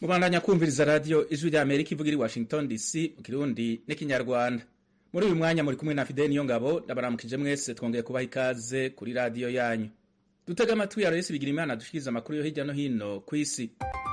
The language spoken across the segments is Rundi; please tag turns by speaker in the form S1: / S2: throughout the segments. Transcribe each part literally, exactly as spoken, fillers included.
S1: Mubandanya kumviriza radio Ijwi rya Amerika ivuga iri Washington D C mu Kirundi n'ikinyarwanda. Muri uyu mwanya muri kumwe na Fidel Niyongabo ndabaramukije mwese twongeye kubaha ikaze kuri radio yanyu. Dutega amatwi ya Aloysi Bigirimana dushikiriza amakuru yo hirya no hino ku isi.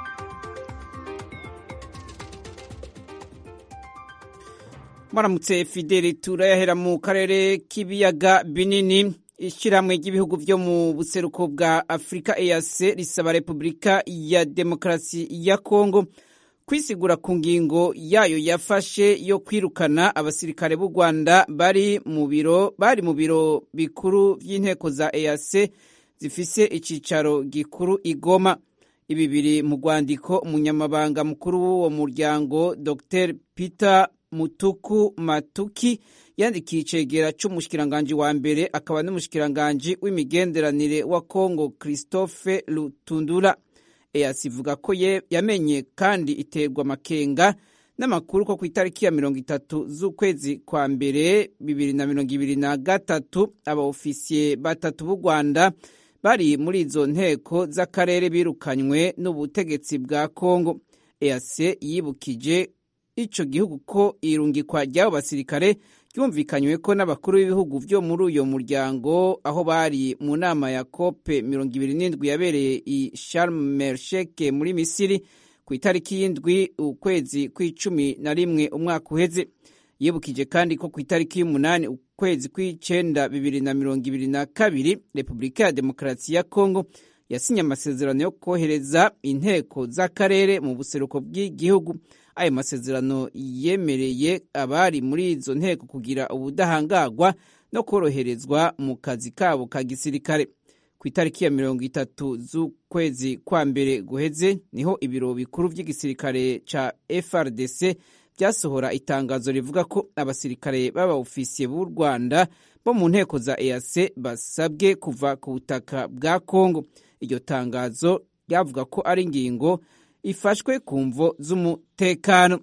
S2: Maramutse Fidel, turayahera mu karere k'ibiyaga binini. Ishiramwe ry'ibihugu byo mu buseruko bwa Afrika E A C risaba Republika ya Demokarasi ya Kongo kwisigura ku ngingo yayo yafashe yo kwirukana abasirikare b'u Rwanda bari mu biro bari mu biro bikuru by'inteko za E A C zifise icicaro gikuru Igoma. Ibi biri mu rwandiko umunyamabanga mukuru w'uwo muryango Docteur Peter Mutuku Matuki yandikiye icegera c'umushikiranganje wa mbere akaba n'umushikiranganje w'imigenderanire wa Kongo Christophe Lutundura. E A C ivuga ko yamenye kandi iterwa makenga n'amakuru ko ku itariki ya mirongo itatu z'ukwezi kwa mbere bibiri na mirongo ibiri na gatatu abaofisiye batatu b'u Rwanda bari muri izo nteko z'akarere birukanywe n'ubutegetsi bwa Kongo. E A C yibukije ico gihugu ko irungikwa ry'abo basirikare ryumvikanywe ko n'abakuru b'ibihugu byo muri uyo muryango aho bari mu nama ya COP mirongo ibiri n'indwi yabereye i Sharm el Sheikh muri Misiri ku itariki y'indwi ukwezi kw'icumi na rimwe umwaka uheze. Yibukije kandi ko ku itariki y'umunani ukwezi kw'icenda bibiri na mirongo ibiri na kabiri Republika ya Demokarasi ya Kongo yasinye amasezerano yo kohereza inteko z'akarere mu buseruko bw'igihugu. Ayo masezerano yemereye abari muri izo nteko kugira ubudahangagwa no koroherezwa mu kazi kabo ka gisirikare. Ku itariki ya mirongo itatu z'ukwezi kwa mbere guheze niho ibiro bikuru by'igisirikare ca F R D C byasohora itangazo rivuga ko abasirikare b'abaofisiye b'u Rwanda bo mu nteko za E A C basabwe kuva ku butaka bwa Kongo. Iryo tangazo ryavuga ko ari ingingo ifashwe ku mvo z'umutekano.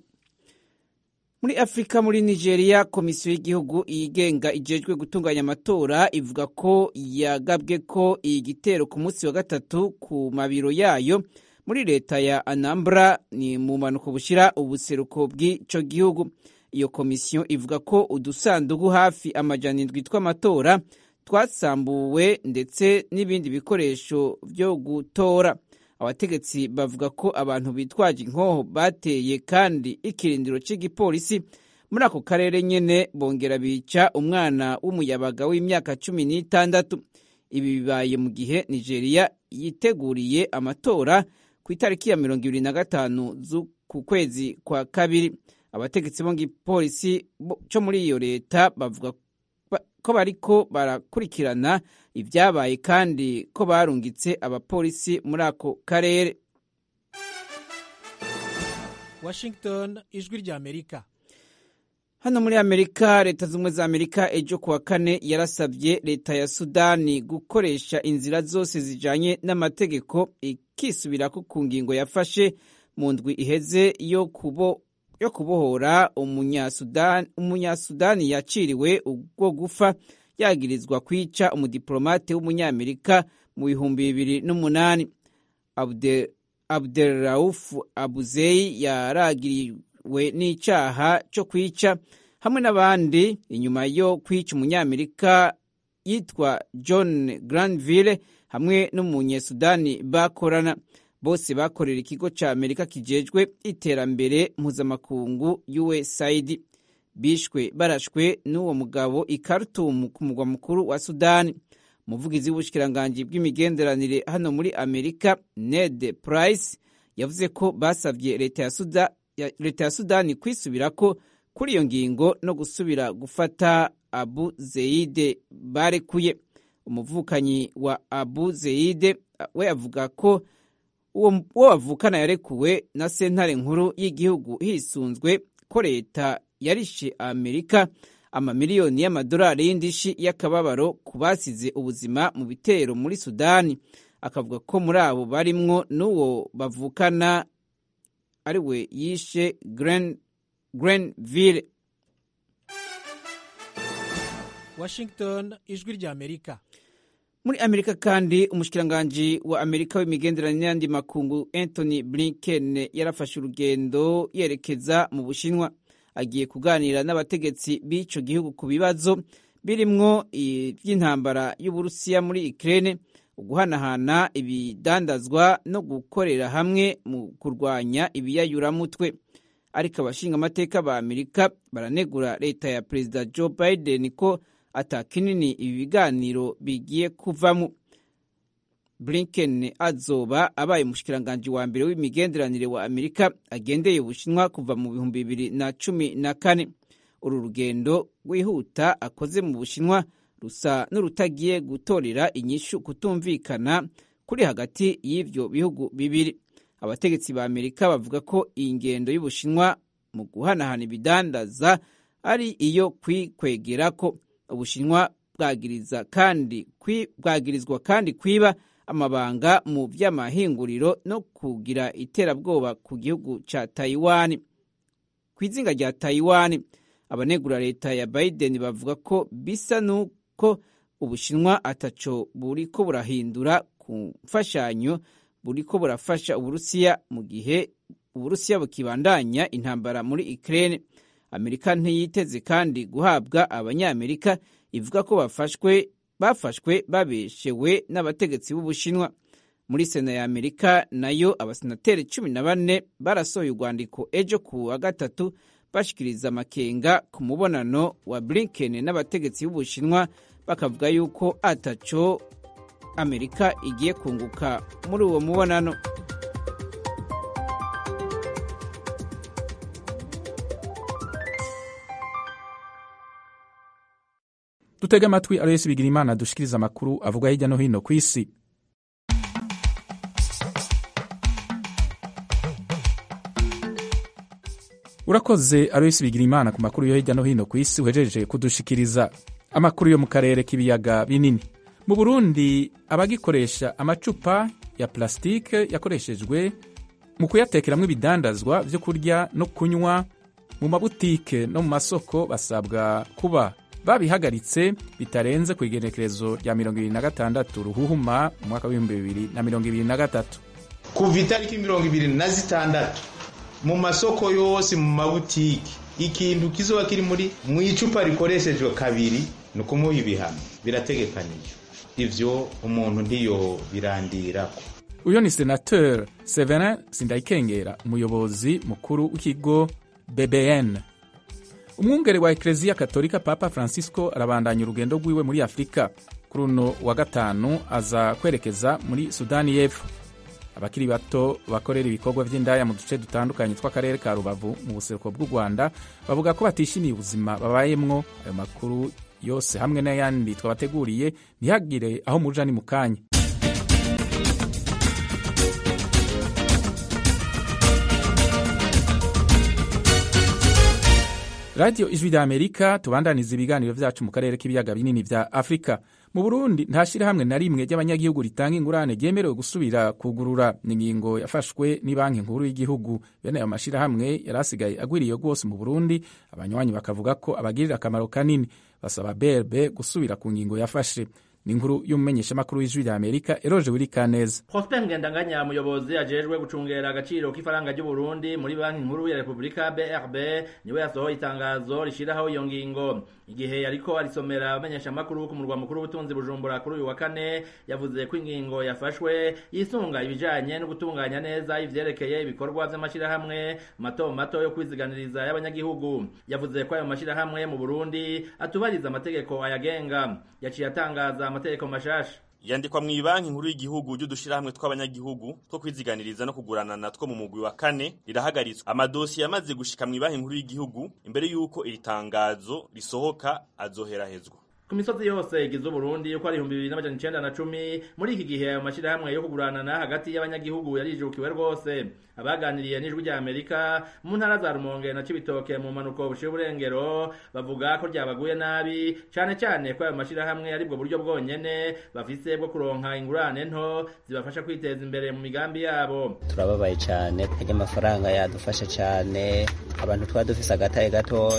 S2: Muri Afrika, muri Nigeria, komisiyo y'igihugu yigenga ijejwe gutunganya amatora ivuga ko yagabwe ko igitero ku munsi wa gatatu ku mabiro yayo muri leta ya Anambra ni mu manuko bushira ubuseruko bw'ico gihugu. Iyo komisiyo ivuga ko udusandugu hafi amajana indwi tw'amatora twasambuwe ndetse n'ibindi bikoresho byo gutora. Abategetsi bavuga ko abantu bitwaje inkoho bateye kandi ikirindiro cy'igipolisi muri ako karere nyene bongera bica umwana w'umuyabaga w'imyaka cumi n'itandatu. Ibi bibaye mu gihe Nigeria yiteguriye amatora ku itariki ya mirongo ibiri na gatanu z'uku kwezi kwa kabiri. Abategetsi bo ngipolisi cyo muri iyo leta bavuga ko bariko barakurikirana ibyabaye kandi ko barungitse abapolisi muri ako karere.
S3: Washington, Ijwi rya Amerika.
S2: Hano muri Amerika, leta z'ubumwe za Amerika ejo kuwa kane yarasabye leta ya Sudani gukoresha inzira zose zijanye n'amategeko ikisubirako ku ngingo yafashe mu ndwi iheze yo kubo yo kubohora umunyasudani umunyasudani yaciriwe ubwo gufa yagirizwa kwica umudiplomate w'umunyamerika mu bihumbi bibiri n'umunani. Abdel Abdelrauf Abuzei yaragiriwe n'icaha cyo kwica hamwe n'abandi inyuma yo kwica umunyamerika yitwa John Granville hamwe n'umunyesudani bakorana. Bose bakorera ikigo ca Amerika kijejwe iterambere mpuzamakungu U S A I D. Bishwe barashwe n'uwo mugabo i Khartoum ku mugwa mukuru wa Sudani. Umuvugizi w'ubushikiranganje bw'imigenderanire hano muri Amerika Ned Price yavuze ko basavye leta ya Sudani leta ya Sudani kwisubirako kuri iyo ngingo no gusubira gufata Abu Zeid barekuye. Umuvukanyi wa Abu Zeid we avuga ko uwo bavukana yarekuwe na sentare nkuru y'igihugu hisunzwe ko leta yarishe Amerika amamiliyoni y'amadolari y'indishi y'akababaro kubasize ubuzima mu bitero muri Sudani. Akavuga ko muri abo barimwo n'uwo bavukana ari we yishe Gren Grenville.
S3: Washington, Ijwi rya Amerika.
S2: muri Amerika kandi umushikiranganji wa Amerika w'imigenderanire n'andi makungu Anthony Blinken yarafashe urugendo yerekeza mu Bushinwa, agiye kuganira n'abategetsi b'ico gihugu ku bibazo birimwo ivy'intambara y'Uburusiya muri Ukraine, uguhanahana ibidandazwa no gukorera hamwe mu kurwanya ibiyayuramutwe. Ariko abashinga amateka ba Amerika baranegura leta ya Perezida Joe Biden ko ata kinini ibi biganiro bigiye kuvamo. Blinken azoba abaye umushikiranganji wa mbere w'imigenderanire wa Amerika agendeye Ubushinwa kuva mu bihumbi bibiri na cumi na kane. Uru rugendo rwihuta akoze mu Bushinwa rusa n'urutagiye gutorera inyishu kutumvikana kuri hagati y'ivyo bihugu bibiri. Abategetsi ba Amerika bavuga ko iyi ngendo y'Ubushinwa mu guhanahana ibidandaza ari iyo kwikwegerako. Ubushinwa bwagiriza kandi bwagirizwa kandi kwiba amabanga mu vy'amahinguriro no kugira iterabwoba ku gihugu ca Taiwan. Kwizinga rya Taiwan, abanegura leta ya Biden bavuga ko bisa nuko Ubushinwa ataco buriko burahindura ku mfashanyo buriko burafasha Uburusiya mu gihe Uburusiya bukibandanya intambara muri Ukraine. Amerika ntiyiteze kandi guhabwa abanyamerika ivuga ko bafashwe bafashwe babeshewe n'abategetsi b'Ubushinwa. Muri Sena ya Amerika nayo abasenateri cumi na bane barasohoye urwandiko ejo ku wa gatatu bashikiriza amakenga ku mubonano wa Blinken n'abategetsi b'Ubushinwa, bakavuga yuko ataco Amerika igiye kunguka muri uwo mubonano.
S1: Dutega amatwi Aloyes Bigirimana dushikiriza amakuru avuga hirya no hino ku isi. Urakoze Aloyes Bigirimana ku makuru yo hirya no hino ku isi uhejeje kudushikiriza. Amakuru yo mu karere k'ibiyaga binini. Mu Burundi abagikoresha amacupa ya plastike yakoreshejwe mu kuyatekeramwo ibidandazwa vyo kurya no kunywa mu mabutike no mu masoko basabwa kuba babihagaritse bitarenze ku igenekerezo rya mirongo ibiri na gatandatu ruhuhuma mu mwaka w'ibihumbi bibiri na mirongo ibiri na gatatu.
S4: Kuva itariki mirongo ibiri na zitandatu mu masoko yose mu mabutike ikintu kizoba kiri muri mu icupa rikoreshejwe kabiri no kumuha ibihano birategekanije. Ivyo umuntu ntiyo birandirako.
S1: Uyo ni Senateur Severin Sindayikengera, umuyobozi mukuru w'ikigo B B N. Umwungere wa Eklezia Katolika Papa Francisco arabandanya urugendo rwiwe muri Afrika. Kuri uno wa gatanu aza kwerekeza muri Sudani y'Epfo. Abakiri bato bakorera ibikorwa vy'indaya mu duce dutandukanye tw'akarere ka Rubavu mu buseruko bw'u Rwanda bavuga ko batishimiye ubuzima babayemwo. Ayo makuru yose hamwe n'ayandi twabateguriye ntihagire aho muja ni mukanya. Radio Ijwi rya Amerika tubandaniza ibiganiro vyacu mu karere k'ibiyaga binini vya Afrika. Mu Burundi nta shirahamwe na rimwe ry'abanyagihugu ritanga ingurane ryemerewe gusubira kugurura. Ni ingingo yafashwe ni banki nkuru y'igihugu. Bene ayo mashirahamwe yarasigaye agwiriye gose mu Burundi, abanywanyi bakavuga ko abagirira akamaro kanini. Basaba B R B gusubira ku ngingo yafashe. Ni inkuru y'umumenyesha makuru w'Ijwi rya Amerika Eroje Wirikaneza.
S5: Prosper Ngendanganya, umuyobozi ajejwe gucungera agaciro k'ifaranga ry'u Burundi muri banki nkuru ya Republika B R B, niwe yasohoye itangazo rishiraho iyo ngingo. Igihe yariko arisomera abamenyesha makuru ku murwa mukuru w'ubutunzi Bujumbura kuri uyu wa kane, yavuze ko ingingo yafashwe yisunga ibijanye no gutunganya neza ivyerekeye ibikorwa vy'amashirahamwe mato mato yo kwiziganiriza y'abanyagihugu. Yavuze ko ayo mashirahamwe mu Burundi atubariza amategeko ayagenga. Yaciye atangaza amategeko mashasha.
S6: Yandikwa mu banki nkuru y'igihugu ry'udushirahamwe tw'abanyagihugu two kwiziganiriza no kugurana natwo mu mugwi wa kane rirahagaritswe. Amadosi yamaze gushika mu banki nkuru y'igihugu imbere yuko iri tangazo risohoka azoherahezwa.
S5: Ku misozi yose igize Burundi yuko ari ibihumbi bibiri n'amajana icenda na cumi muri iki gihe ayo mashirahamwe yo kuguranana hagati y'abanyagihugu yarijukiwe rwose. Abaganiriye n'Ijwi rya Amerika mu ntara za Rumonge na Cibitoke mu manuko bushiye burengero bavuga ko ryabaguye nabi cyane cyane ko ayo mashirahamwe ari bwo buryo bwonyene bafise bwo kuronka ingurane nto zibafasha kwiteza imbere mu migambi yabo.
S7: Turababaye cyane kujya amafaranga yadufasha cyane abantu twadufise agataye gatoya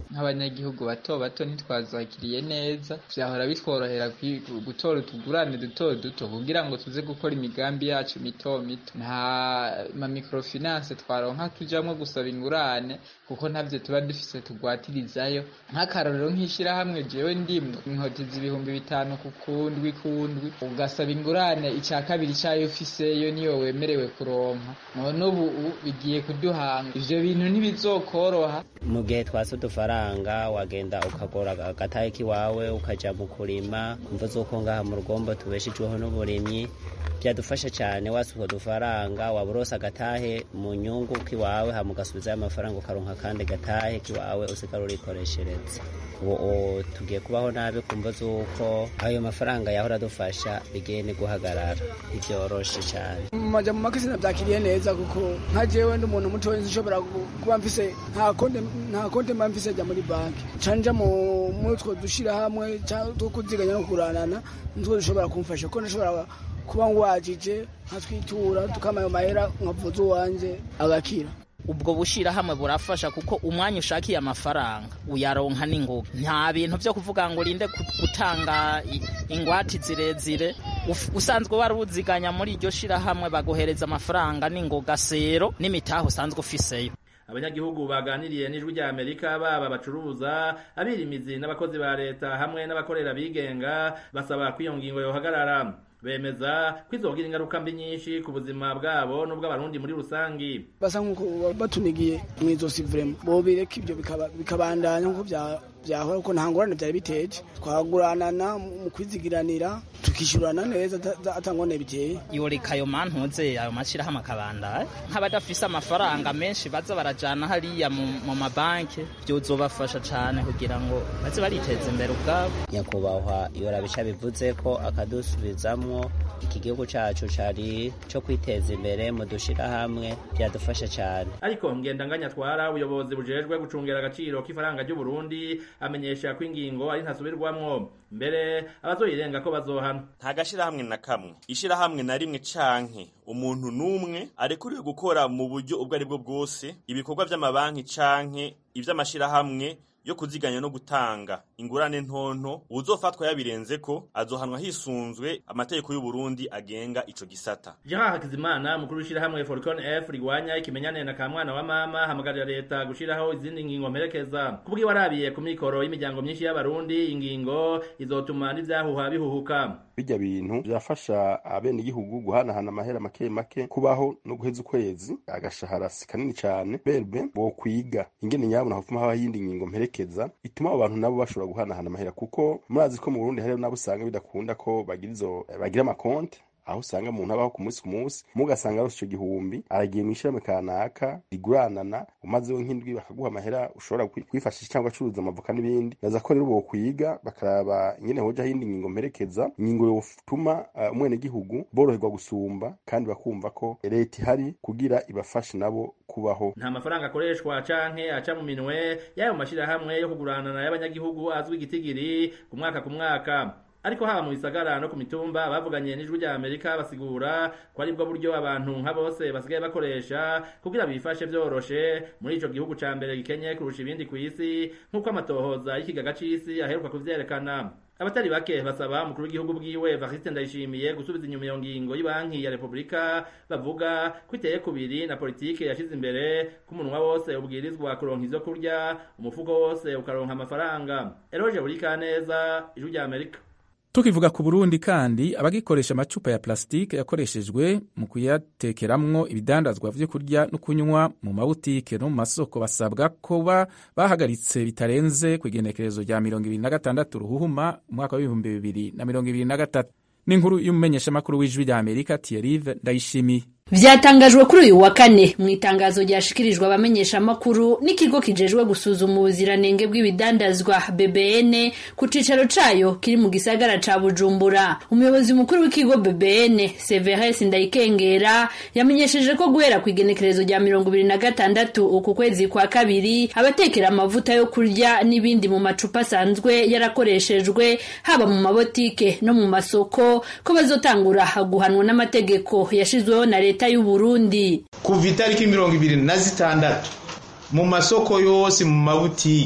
S7: nk'abanyagihugu bato bato ntitwazakiriye neza, vyahora bitworohera gutora utugurane duto duto kugira ngo tuze gukora imigambi yacu mito mito. Nta ma microfinance twaronka tujamwo gusaba ingurane kuko ntavyo tuba dufise tugwatirizayo. Nk'akarorero nk'ishirahamwe jewe ndimwe inkotiza ibihumbi bitanu ku kundwi kundwi, ugasaba ingurane ica kabiri cayo ufiseyo niyo wemerewe kuronka. None ubu bigiye kuduhanga, ivyo bintu ntibizokoroha.
S8: Mu gihe twase udufaranga wagenda ukagora agatahe kiwawe ukaja mu kurima, kumva zoko ngaha mu rugombo tubeshejweho n'uburimyi, byadufasha cyane. Wasuka udufaranga waburosa agatahe mu nyungu kiwawe hama ugasubizayo amafaranga ukaronka kandi gatahe kiwawe usigara urikoreshereza. Ubu tugiye kubaho nabi kumva zuko ayo mafaranga yahora adufasha bigene guhagarara, ivyoroshe cyane.
S9: Maja mu makisi navyakiriye neza kuko nka jewe ndi umuntu muto nshobora kuba mfise nta konte nta konte mfise ja muri banki, canja mu mutwe dushira hamwe cyo kuziganya no kuranana, nzo dushobora kumfasha ko nshobora kuba ngwajije nkatwitura tukamayo mahera nkavuza wanje agakira.
S10: Ubwo bushira hamwe burafasha kuko umwanya ushakiye amafaranga uyaronka n'ingoga. Nta bintu byo kuvuga ngo rinde gutanga ingwati zirezire, usanzwe waruziganya muri iryo shira hamwe bagohereza amafaranga n'ingoga sero n'imitaho usanzwe ufiseyo.
S5: Abanyagihugu baganiriye n'Ijwi rya Amerika baba bacuruza, abirimizi n'abakozi ba leta hamwe n'abakorera bigenga basaba ko iyo ngingo yohagarara. Bemeza kwizogira ingaruka mbi nyinshi ku buzima bwabo n'ubw'abarundi muri rusangi.
S9: Basa nkuko batunigiye mwizosi vraiment bo bireka ibyo bikabandanya nkuko bya byahora ko ntangorane byari biteje, twaguranana mu kwizigiranira tukishurana neza atangone biteye.
S10: Yoreka ayo mantuze ayo mashira hama kabanda nk'abadafise amafaranga menshi baza barajana hariya mu mabanki, byozobafasha cyane kugira ngo baze bariteza imbere ubwabo.
S8: Nyakubahwa yorabica bivuze ko akadusubizamo iki gihugu cacu cari cyo kwiteza imbere mu dushira hamwe byadufasha cyane.
S5: Ariko Ngendanganya twara ubuyobozi bujejwe gucungera agaciro k'ifaranga ry'u Burundi amenyesha ko ingingo ari ntasubirwamwo, mbere abazoyirenga ko bazohana.
S6: Nta gashira hamwe na kamwe ishira hamwe na rimwe canke umuntu numwe arekuriwe gukora mu buryo ubwo ari bwo bwose ibikorwa by'amabanki canke ivy'amashira hamwe yo kuziganya no gutanga ingurane ntonto. Uzofatwa yabirenze ko azohanwa hisunzwe amategeko y'u Burundi agenga ico gisata.
S5: Jean Hakizimana mukuru w'ishira hamwe Falcon F rigwanya ikimenyane na kamwana wa mama hamagarira leta gushiraho izindi ngingo mperekeza. Kubwi warabiye ku mikoro y'imiryango myinshi y'abarundi, ingingo izotuma n'ivyahuha bihuhuka.
S11: Bijya bintu byafasha abene igihugu guhanahana amahera make make, kubaho no guheza ukwezi agashahara kanini cyane. Berbe bo kwiga ingene nyabo nahufuma haho yindi ngingo mperekeza ituma abantu nabo bashobora guhanahana amahera, kuko murazi ko mu Burundi hari nabo usanga bidakunda ko bagirizo bagira amakonte, aho usanga umuntu abaho ku munsi ku munsi mugasanga rose ico gihumbi aragiye mwishirame kanaka riguranana, umaze nk'indwi bakaguha amahera ushobora kwifashisha cyangwa acuruza amavuka n'ibindi. Naza ko rero bo kwiga bakaraba nyene hoja hindi ngingo mperekeza, ingingo yotuma umwene uh, gihugu boroherwa gusumba kandi bakumva ko leta ihari kugira ibafashe nabo kubaho.
S5: Nta mafaranga akoreshwa canke aca mu minwe y'ayo mashira hamwe yo kuguranana y'abanyagihugu azwi igitigiri ku mwaka ku mwaka. Ariko haba mu bisagara no ku mitumba bavuganye n'Ijwi rya Amerika basigura ko ari bwo buryo abantu nka bose basigaye bakoresha kugira bifashe vyoroshe muri ico gihugu ca mbere gikenye kurusha ibindi ku isi, nk'uko amatohoza y'ikigaga c'isi aheruka kuvyerekana. Abatari bake basaba umukuru w'igihugu bwiwe Evariste Ndayishimiye gusubiza inyuma iyo ngingo y'Ibanki ya Republika, bavuga ko iteye kubiri na politike yashize imbere ko umunwa wose ubwirizwa kuronka izo kurya, umufuko wose ukaronka amafaranga. Eroje Burikaneza, Ijwi rya Amerika.
S1: Tukivuga ku Burundi kandi abagikoresha amacupa ya plastike yakoreshejwe mu kuyatekeramwo ibidandazwa vyo kurya no kunywa mu mabutike no mu masoko basabwa ko bahagaritse bitarenze kwigenekerezo rya mirongo ibiri na gatandatu ruhuhuma umwaka w'ibihumbi bibiri na mirongo ibiri na gatatu. N'inkuru y'umumenyesha makuru w'Ijwi rya Amerika Thierry Ndayishimiye.
S12: Vyatangajwe kuri uyu wa kane mu itangazo ryashikirijwe abamenyesha makuru n'ikigo kijejwe gusuzuma ubuziranenge bw'ibidandazwa B B N ku cicaro cayo kiri mu gisagara ca Bujumbura. Umuyobozi mukuru w'ikigo B B N Severus Ndayikengera yamenyesheje ko guhera ku igenekerezo rya mirongo ibiri na gatandatu uku kwezi kwa kabiri abatekera amavuta yo kurya n'ibindi mu macupa asanzwe yarakoreshejwe haba mu mabotike no mu masoko ko bazotangura guhanwa n'amategeko yashizweho na leta y'u Burundi.
S4: Kuva itariki mirongo ibiri na zitandatu mu masoko yose mu mabutiki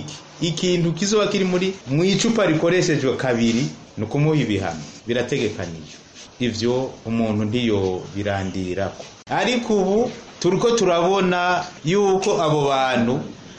S4: ikintu kizoba kiri muri mu icupa rikoreshejwe kabiri ni ukumuha ibihano birategekanijwe. Ivyo umuntu ndiyo birandirako, ariko ubu turiko turabona yuko abo bantu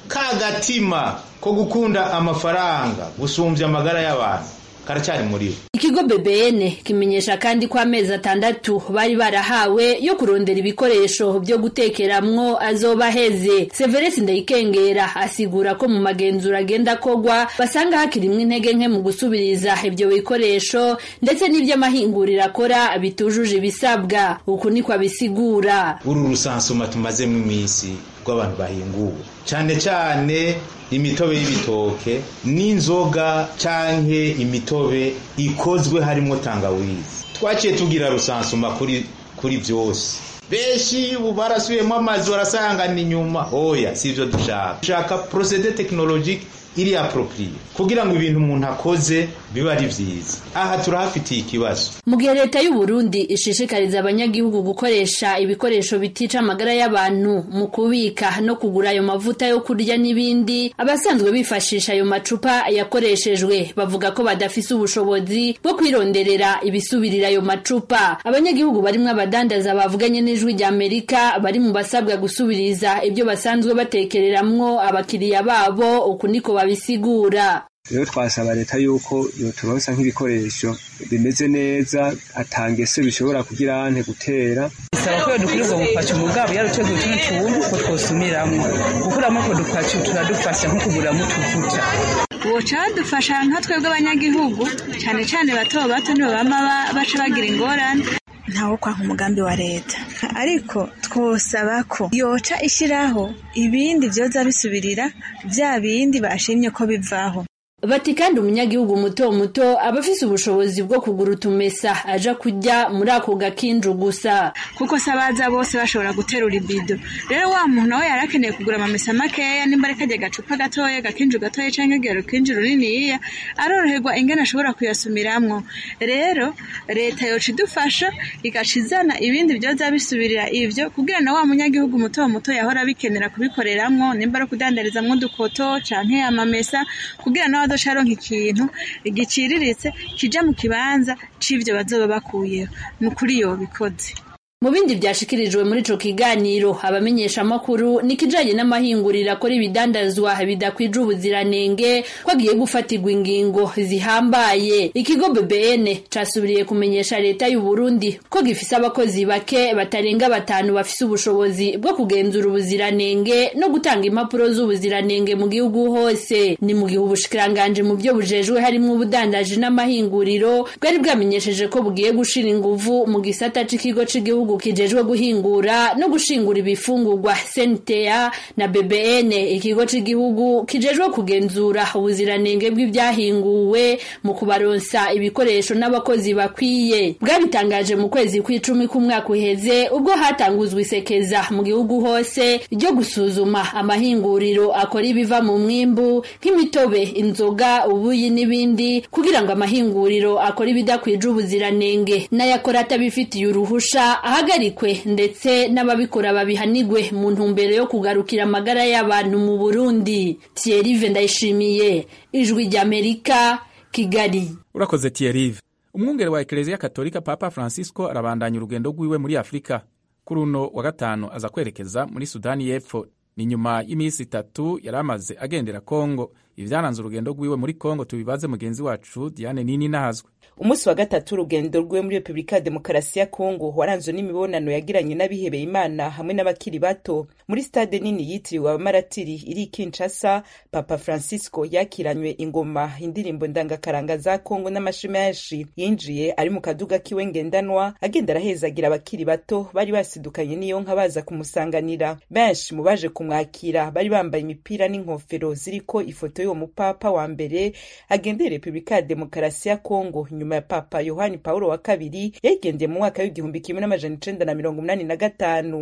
S4: kagatima ko gukunda amafaranga gusumvya amagara y'abantu karacari muri bo.
S12: Ikigo B B N kimenyesha kandi ko amezi atandatu bari barahawe yo kurondera ibikoresho byo gutekeramwo azoba heze. Severus Ndayikengera asigura ko mu magenzura agenda kogwa basanga hakirimwe intege nke mu gusubiriza ibyo bikoresho ndetse n'ibyo amahingurira akora bitujuje ibisabwa. Uku niko abisigura.
S4: Uru rusansuma tumaze mu minsi rw'abantu bahinguwe cyane cyane imitobe y'ibitoke n'inzoga canke imitobe ikozwe harimo tangawizi. Twaciye tugira rusansuma kuri kuri byose. Beshi ubu barasubiyemo amazi barasanga ni nyuma. Oya sivyo dushaka. Dushaka procédé technologique iri approprié kugira ngo ibintu umuntu akoze biba ari vyiza. Aha turahafitiye ikibazo.
S12: Mu gihe leta y'u Burundi ishishikariza abanyagihugu gukoresha ibikoresho bitica amagara y'abantu mu kubika no kugura ayo mavuta yo kurya n'ibindi, abasanzwe bifashisha ayo macupa yakoreshejwe bavuga ko badafise ubushobozi bwo kwironderera ibisubirira ayo macupa. Abanyagihugu barimwe abadandaza bavuganye n'Ijwi rya Amerika bari mu basabwa gusubiriza ibyo basanzwe batekereramwo abakiriya babo, uku niko babisigura.
S13: Rero twasaba leta yuko yoturonsa nk'ibikoresho bimeze neza atangese bishobora kugira ante gutera.
S14: Isaba ko dukwiriye gufasha umugabo yarucyo gutuntu tubuntu ko twosumiramwo gukuramo ko dufasha turadufasha nko kuguramo tuvuta.
S15: Woca dufasha nka twebwe abanyagihugu cyane cyane bato bato nibo bama baca bagira ingorane. Ntawo kwa umugambi wa leta, ariko twosaba ko yoca ishiraho ibindi byoza bisubirira bya bindi bashimye ko bivaho.
S12: Bati kandi umunyagihugu muto muto abafise ubushobozi bwo kugura utumesa aja kujya muri ako gakinju gusa,
S15: kuko sabaza bose bashobora guterura ibido. Rero wa muntu nawe yarakeneye kugura amamesa makeya nimba ari kajya gacupa gatoya gakinju gatoya canke gero kinju runini aroroherwa ingene ashobora kuyasumiramwo. Rero leta yoca idufasha igacizana ibindi byoza bisubirira ivyo kugira na wa munyagihugu muto muto yahora bikenera kubikoreramwo nimba ari kudandarizamwo dukoto canke amamesa kugira na sharonka ikintu igiciriritse kija mu kibanza c'ivyo bazoba bakuyeho. Nukuri yo bikoze.
S12: Mu bindi byashikirijwe muri ico kiganiro abamenyesha amakuru nikijanye n'amahingurira akora ibidandazwa bidakwije ubuziranenge ko agiye gufatirwa ingingo zihambaye. Ikigo B B N casubiriye kumenyesha leta y'u Burundi ko gifise abakozi bake batarenga batanu bafise ubushobozi bwo kugenzura ubuziranenge no gutanga impapuro z'ubuziranenge mu gihugu hose. Ni mu gihe ubushikiranganje mu byo bujejwe harimo ubudandaji n'amahinguriro bwari bwamenyesheje ko bugiye gushira inguvu mu gisata c'ikigo c'igihugu kijejwe guhingura no gushingura ibifungurwa S N T A na B B N, ikigo c'igihugu kijejwe kugenzura ubuziranenge bw'ibyahinguwe mu kubaronsa ibikoresho n'abakozi bakwiye. Bwabitangaje mu kwezi kw'icumi k'umwaka uheze ubwo hatanguzwe isekeza mu gihugu hose ryo gusuzuma amahinguriro akora ibiva mu mwimbu nk'imitobe, inzoga, ubuyi n'ibindi kugira ngo amahinguriro akora ibidakwije ubuziranenge n'ayakora atabifitiye uruhusha ahagarikwe ndetse n'ababikora babihanigwe mu ntumbero yo kugarukira amagara y'abantu mu Burundi. Thierry Ndayishimiye, Ijwi rya Amerika, Kigali.
S1: Urakoze Thierry. Umwungere wa Eklezia Katolika Papa Francisco arabandanya urugendo rwiwe muri Afrika. Kuri uno wa gatanu aza kwerekeza muri Sudani y'Epfo. Ni nyuma y'imisi itatu yaramaze agendera Kongo. Ivyaranze urugendo rwiwe muri Kongo tubibaze mugenzi wacu Diane Nini Nahazwe.
S16: Umunsi wa gatatu urugendo rwe muri Republika Demokarasi ya Kongo waranzwe n'imibonano yagiranye n'abihebeye Imana hamwe n'abakiri bato. Muri stade nini yitiriwe abamaratiri iri Kinshasa, Papa Francisco yakiranywe ingoma, indirimbo ndangakaranga za Kongo n'amashimwe menshi. Yinjiye ari mu kaduga kiwe ngendanwa agenda arahezagira abakiri bato bari basidukanye n'iyo nka baza kumusanganira. Benshi mu baje kumwakira bari bambaye imipira n'inkofero ziriko ifoto y'uwo mupapa wa mbere agendera Republika Demokarasi ya Kongo nyuma ya Papa Yohani Paulo wa kabiri yagendeye mu mwaka w'igihumbi kimwe n'amajana icenda na mirongo umunani na gatanu.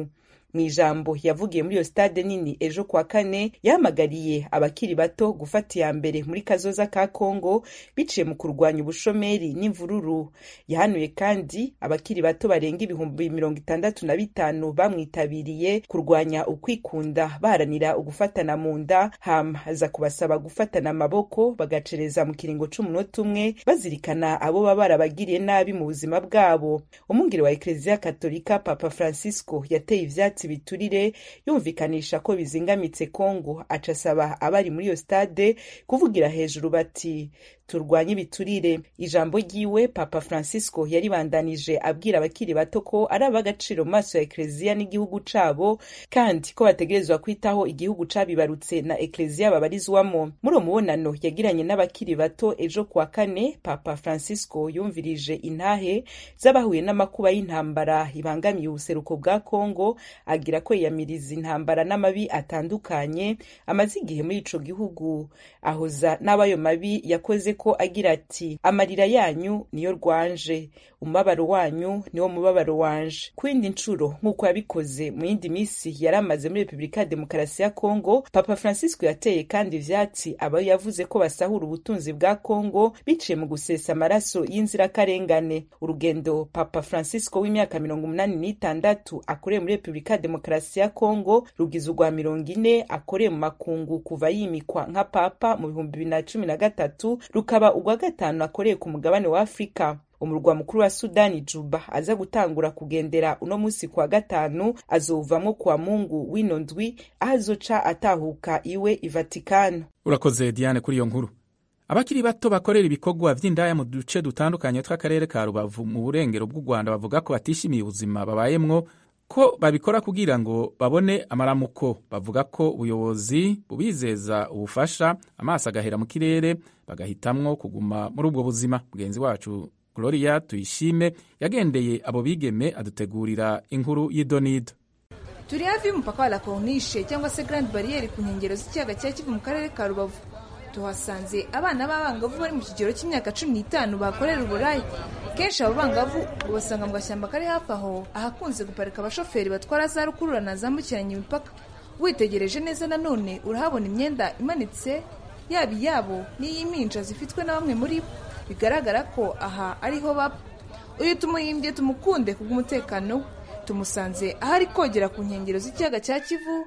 S16: mu ijambo yavugiye muri iyo stade nini ejo kwa kane yahamagariye abakiri bato gufata iya mbere muri kazoza ka Kongo biciye mu kurwanya ubushomeri n'imvururu. Yahanuye kandi abakiri bato barenga ibihumbi mirongo itandatu na bitanu bamwitabiriye kurwanya ukwikunda baharanira ugufatana mu nda, hama aza kubasaba gufatana amaboko bagacereza mu kiringo c'umunota umwe bazirikana abo baba barabagiriye nabi mu buzima bwabo. Umwungere wa Eklezia Katolika Papa Francisco yateye ivyatsi biturire yumvikanisha ko bizingamitse Kongo, aca asaba abari muri iyo stade kuvugira hejuru bati turwanye ibiturire. Ijambo ryiwe Papa Francisco yaribandanije abwira abakiri bato ko ari ab'agaciro mu maso ya Eklezia n'igihugu cabo kandi ko bategerezwa kwitaho igihugu cabibarutse na Eklezia babarizwamo. Muri uwo mubonano yagiranye n'abakiri bato ejo kwa kane, Papa Francisco yumvirije intahe z'abahuye n'amakuba y'intambara ibangamiye ubuseruko bwa Kongo, agira ko yamiriza intambara n'amabi atandukanye amaze igihe muri ico gihugu. Ahoza n'abayo mabi yakoze ko agira ati amarira yanyu niyo rwanje, umubabaro wanyu niwo mubabaro wanje. Kwindi ncuro nk'uko yabikoze mu yindi misi yaramaze muri Republika Demokarasi ya Kongo, Papa Francisco yateye kandi ivyatsi abo yavuze ko basahura ubutunzi bwa Kongo biciye mu gusesa amaraso y'inzirakarengane. Urugendo Papa Francisco w'imyaka mirongo umunani n'itandatu akoreye muri Republika Demokarasi ya Kongo rugize urwa mirongo ine akoreye mu makungu kuva yimikwa nka papa mu bihumbi bibiri na cumi na gatatu, rukaba urwa gatanu akoreye ku mugabane wa Afrika. Umurwa mukuru wa Sudani Juba aza gutangura kugendera uno musi kwa gatanu azovamwo kwa Mungu w'ino ndwi azoca atahuka iwe i Vatikano.
S1: Urakoze Diane kuri iyo nkuru. Abakiri bato bakorera ibikorwa vy'indaya mu duce dutandukanye tw'akarere ka Rubavu mu burengero bw'u Rwanda bavuga ko batishimiye ubuzima babayemwo, ko babikora kugira ngo babone amaramuko. Bavuga ko ubuyobozi bubizeza ubufasha amaso agahera mu kirere bagahitamwo kuguma muri ubwo buzima. Mugenzi wacu Gloria Tuyishime yagendeye abo bigeme adutegurira inkuru y'idonido.
S17: Turi hafi y'umupaka wa La Corniche cyangwa se Grande Barriere ku nkengero z'ikiyaga cya Kivu mu karere ka Rubavu. Tuhasanze abana b'abangavu bari mu kigero cy'imyaka cumi n'itanu bakorera uburayi. Kenshi abo bangavu ubasanga mu gashyamba kari hafi aho ahakunze guparika abashoferi batwara za rukururana zambukiranya imipaka. Witegereje neza nanone urahabona imyenda imanitse yaba iyabo n'iy'impinja zifitwe na bamwe muri bo, bigaragara ko aha ariho baba. Uyu tumuhimbye tumukunde kubw'umutekano we. Tumusanze ahari kogera ku nkengero z'ikiyaga cya Kivu.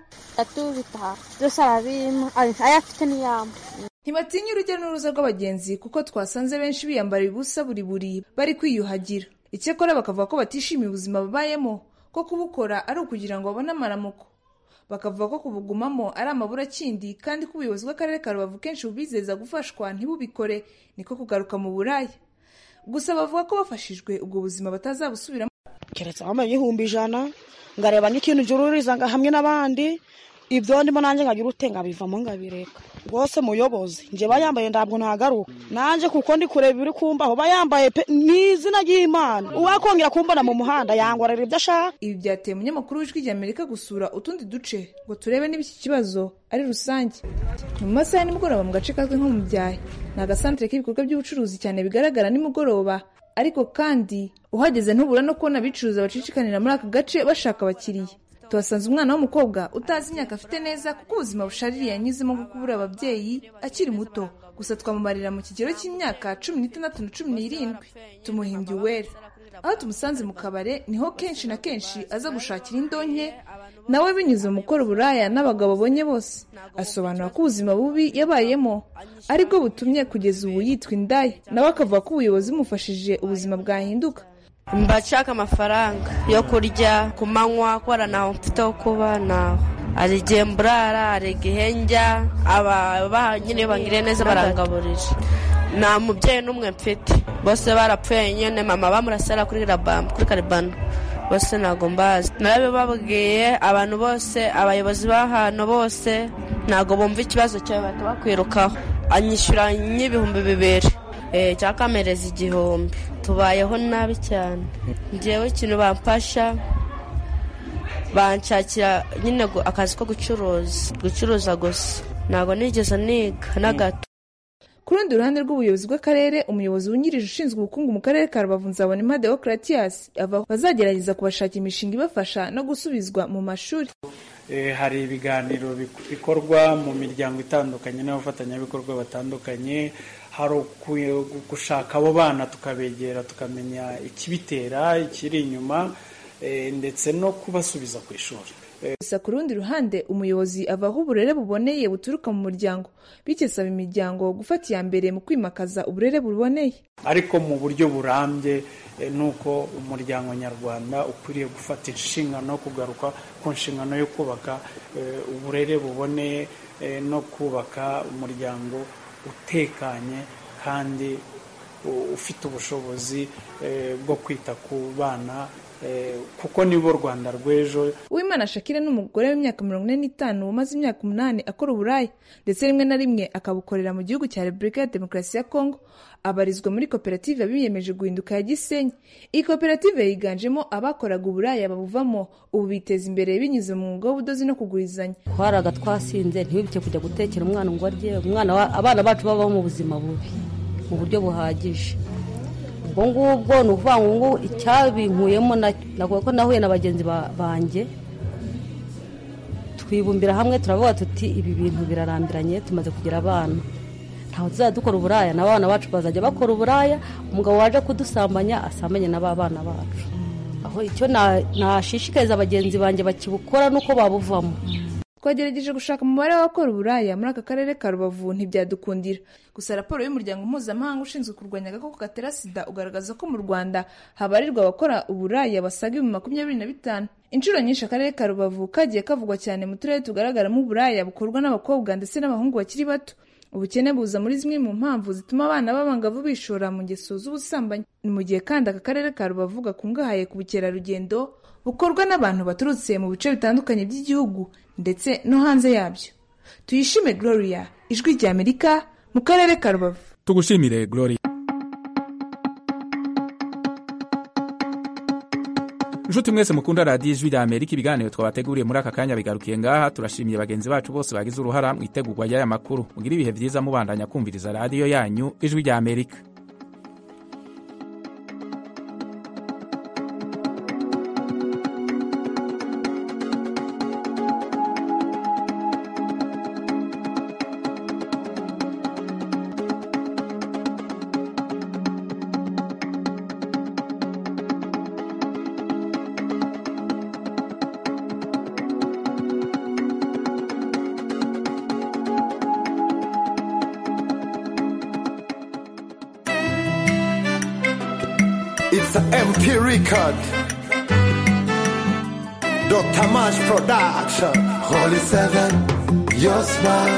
S17: Ntibatinya urujya n'uruza rw'abagenzi kuko twasanze benshi biyambara ubusa buri buri bari kwiyuhagira. Icyakora bakavuga ko batishimiye ubuzima babayemo, ko kubukora ari ukugira ngo babone amaramuko. Bakavuga ko kubugumamo ari amaburakindi kandi ko ubuyobozi bw'akarere ka Rubavu kenshi bubizeza gufashwa ntibubikore, niko kugaruka mu buraya. Gusa bavuga ko bafashijwe ubwo buzima batazabusubiramo.
S18: Keretse bambaye igihumbi ijana ngareba nk'ikintu jururiza hamwe n'abandi, ibyo ndimo nanjye ngagira utenga bivamo ngabireka. Rwose muyobozi nje bayambaye ndabwo ntagaruka nanje kuko ndi kureba uri kumbaho bayambaye n'izina ry'Imana, uwakongera kumbona mu muhanda yangorera ibyo ashaka. Ibi byateye umunyamakuru w'Ijwi ry'Amerika gusura utundi duce ngo turebe niba iki kibazo ari rusange. Mu masaha nimugoroba mu gace kazwi nko mu Byahi, ni agasantere k'ibikorwa by'ubucuruzi cyane bigaragara nimugoroba, ariko kandi uhageze ntubura no kubona abicuruza bacicikanira muri aka gace bashaka abakiriya. Tuhasanze umwana w'umukobwa utazi imyaka afite neza kuko ubuzima bushaririye yanyuzemo bwo kubura ababyeyi akiri muto, gusa twamumarira mu kigero cy'imyaka cumi n'itandatu na cumi n'irindwi. Tumuhimbye Uwera. Aho tumusanze mu kabare niho kenshi na kenshi aza gushakira indonke, nawe binyuze mu gukora uburaya n'abagabo abonye bose. Asobanura ko ubuzima bubi yabayemo aribwo butumye kugeza ubu yitwa indaya, nawe akavuga ko ubuyobozi bumufashije ubuzima bwahinduka.
S19: Mbashaka amafaranga yo kurya ku manywa kora naho mfite ho kuba naho arigiye mburara arigihenja aba nyine bangire neza barangaburije. Nta mubyeyi n'umwe mfite, bose barapfuye nyine, mama bamurasara kuri rabam kuri karibano bose ntago mbazi. Narabe babwiye abantu bose, abayobozi b'ahantu bose ntago bumva ikibazo cyawe batakwirukaho. Anyishyura n'ibihumbi bibiri eh cyakamereza igihumbi. Tubayeho nabi cyane. Ngewe ikintu bampasha banshakira nyine akazi ko gucuruza gucuruza gusa, ntago nigeze niga na gato.
S17: ku rundi ruhande rw'ubuyobozi bw'akarere umuyobozi wungirije ushinzwe ubukungu mu karere ka Rubavu Nzabonimpa Deogratias ava bazagerageza kubashakira imishinga ibafasha no gusubizwa mu mashuri.
S20: E, hari ibiganiro bikorwa mu miryango itandukanye n'abafatanyabikorwa batandukanye, hari gushaka abo bana tukabegera tukamenya ikibitera ikiri inyuma e, ndetse no kubasubiza ku ishuri.
S17: Gusa ku rundi ruhande umuyobozi avaho uburere buboneye buturuka mu muryango bikesaba imiryango gufata iya mbere mu kwimakaza uburere buboneye,
S20: ariko mu buryo burambye e, nuko umuryango nyarwanda ukwiriye gufata inshingano no kugaruka ku nshingano yo kubaka e, uburere buboneye e, no kubaka umuryango utekanye kandi ufite ubushobozi e, bwo kwita ku bana kuko nibo Rwanda rw'ejo.
S17: Uwimana Shakira n'umugore w'imyaka mirongo ine n'itanu umaze imyaka umunani akora uburaya ndetse rimwe na rimwe akabukorera mu gihugu cya Repubulika ya Demokarasi ya Kongo, abarizwa muri koperative biyemeje guhinduka ya Gisenyi. Iyi koperative yiganjemo abakoraga uburaya babuvamo, ubu biteza imbere binyuze mu mwuga w'ubudozi no kugurizanya.
S21: Twaraga twasinze ntibibike kujya gutekera umwana ngo arye, umwana abana bacu babaho mu buzima bubi mu buryo buhagije. Ubwo ngubwo ni ukuvuga ngo icyabinkuyemo nakuwe ko nahuye na bagenzi banjye twibumbira hamwe turavuga tuti ibi bintu birarambiranye, tumaze kugira abana ntaho tuzajya dukora uburaya n'abana bacu bazajya bakora uburaya, umugabo waje kudusambanya asambanye n'abana bacu. Aho icyo nashishikariza bagenzi banjye bakibukora nuko babuvamo.
S17: Twagerageje gushaka umubare w'abakora uburaya muri aka karere ka Rubavu ntibyadukundira. Gusa raporo y'umuryango mpuzamahanga ushinzwe kurwanya agakoko gatera sida ugaragaza ko mu Rwanda habarirwa abakora uburaya basaga ibihumbi makumyabiri na bitanu. Inshuro nyinshi akarere ka Rubavu kagiye kavugwa cyane mu turere tugaragaramo uburaya bukorwa n'abakobwa ndetse n'abahungu bakiri bato. Ubukene buza muri zimwe mu mpamvu zituma abana b'abangavu bishora mu ngeso z'ubusambanyi. Ni mu gihe kandi aka karere ka Rubavu gakungahaye ku bukerarugendo bukorwa n'abantu baturutse mu bice bitandukanye by'igihugu ndetse no hanze yabyo. Tuyishime Gloria, Ijwi rya Amerika mu karere ka Rubavu.
S1: Tugushimire Gloria. Nshuti mwese mukunda radiyo Ijwi rya Amerika, ibiganiro twabateguriye muri aka kanya bigarukiye ngaha. Turashimiye bagenzi bacu bose bagize uruhara mu itegurwa ry'aya makuru. Mugira ibihe byiza mubandanya kumviriza radiyo yanyu Ijwi rya Amerika.
S22: It's an M P record. Doctor Mash Production. Holy Seven, your smile.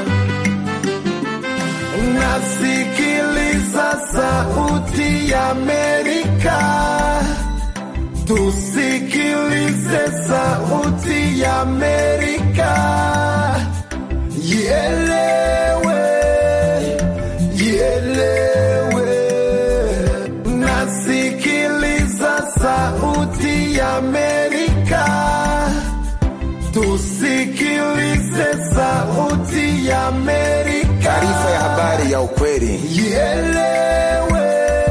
S22: Nasikiliza sauti ya Amerika. Tusikilize sauti ya Amerika. Ielewe, ielewe. Nasikiliza sauti ya Amerika. Tusikilize sauti ya Amerika. Taarifa ya habari ya ukweli. Ielewe,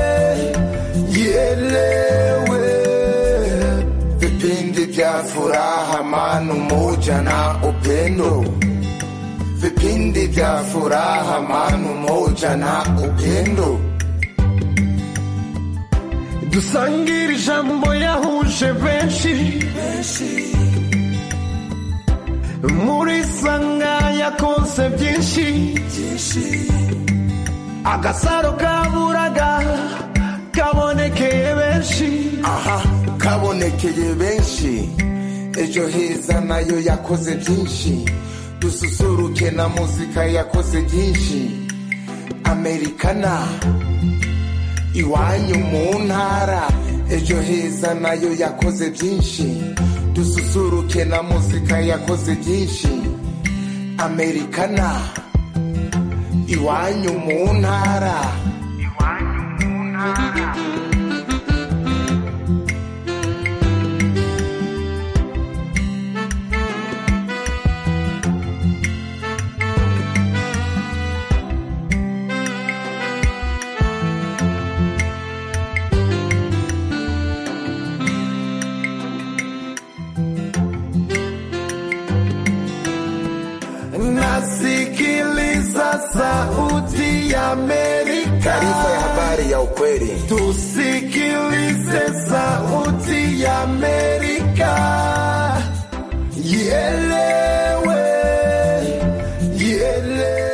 S22: ielewe. Vipindi vya furaha, amani, umoja na upendo. Vipindi vya furaha, amani, umoja na upendo. Dusangire ijambo yahuje benshi, muri sanga yakoze byinshi, agasaro kaburaga kabonekeye benshi. Aha, kabonekeye benshi. Ejo heza nayo yakoze byinshi, dususuruke na muzika yakoze byinshi. Amerikana iwanyu mu ntara. Ejo heza nayo yakoze byinshi, dususuruke na muzika yakoze byinshi. Amerikana iwanyu mu ntara. Iwanyu mu ntara. Sauti ya Amerika. Taarifa ya habari ya ukweli. Tusikilize Sauti ya Amerika. Yele